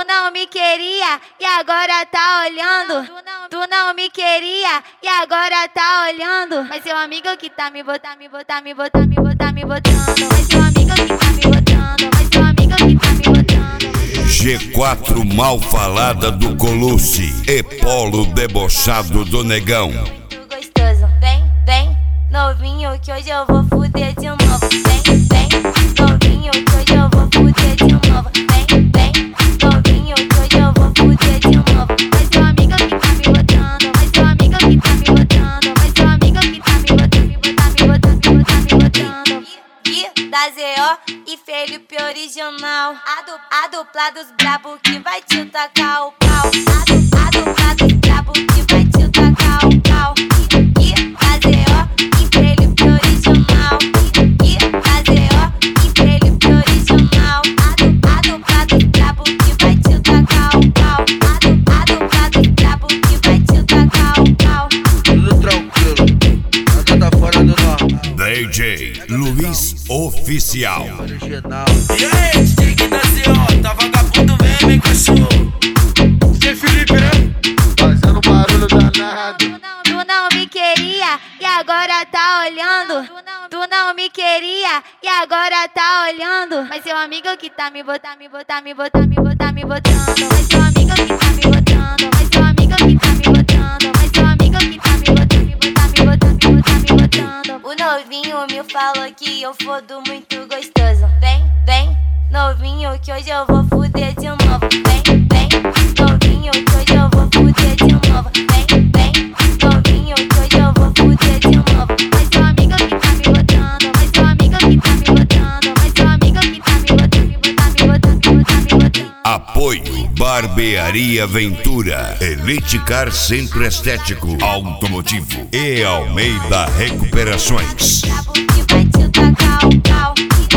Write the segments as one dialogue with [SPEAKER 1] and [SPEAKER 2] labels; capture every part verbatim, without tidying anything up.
[SPEAKER 1] Tu não me queria e agora tá olhando. Tu não, tu não me queria e agora tá olhando. Mas seu amigo que tá me botando, me botar, me botar, me botar, me botando. Mas seu amigo que tá me botando, mas seu amigo que tá me botando.
[SPEAKER 2] G quatro mal falada do Colucci e Polo debochado do Negão.
[SPEAKER 1] Muito gostoso, vem, vem, novinho que hoje eu vou fuder de novo. Vem, vem, novinho que hoje eu vou fuder de novo. Vem, vem, novinho que hoje eu vou fuder de novo. Mas seu amigo que tá me botando, mas seu amigo que tá me botando, mas seu amigo que tá me botando, me botar, me botar, me botar, me botando. E da Z O e Felipe original, a, du, a dupla dos brabo que vai te tacar o pau. A, du, a dupla dos brabo que vai te tacar o pau. E da Z O e Felipe original, e da Z O e Felipe original, a, du, a dupla dos brabo que vai te tacar o pau. A, du, a dupla dos brabo que vai te tacar o pau.
[SPEAKER 3] Tudo tranquilo, nada tá fora do normal.
[SPEAKER 2] D J Luiz Oficial.
[SPEAKER 3] Original.
[SPEAKER 4] E aí, D J que da Z O, tá vagabundo mesmo, hein, cachorro? D J Felipe, né?
[SPEAKER 3] Fazendo barulho danado.
[SPEAKER 1] Tu não, tu não me queria e agora tá olhando. Tu não, tu não me queria e agora tá olhando. Mas seu amigo que tá me botar, me botar, me botar, me botar, me botando. Mas seu amigo que tá me botando, mas seu amigo que tá me botando, mas seu amigo que tá me botando, me botar, me botar, me botar, me botando. O novinho me falou que eu fodo muito gostoso. Vem, vem, novinho que hoje eu vou fuder de novo. Vem, vem, novinho que hoje eu vou fuder de novo. Vem, vem, novinho que hoje eu vou fuder de novo. Mas seu amigo que tá me botando, mas seu amigo que tá me botando, mas seu amigo que tá me botando, me botar, me botar, me botar, me botando.
[SPEAKER 2] Apoio Barbearia Ventura, Elite Car Centro Estético Automotivo e Almeida Recuperações.
[SPEAKER 1] Brabo que vai te tacar o pau.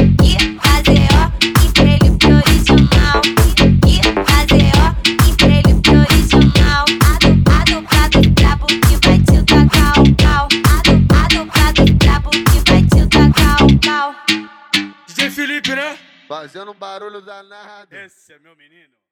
[SPEAKER 1] E da Z O e Felipe original, e da Z O e Felipe original, a, du, a dupla dos brabo que vai te tacar o pau. A, du, a dupla dos brabo que vai te tacar o pau.
[SPEAKER 4] D J Felipe, né?
[SPEAKER 3] Fazendo barulho danado.
[SPEAKER 4] Esse é meu menino.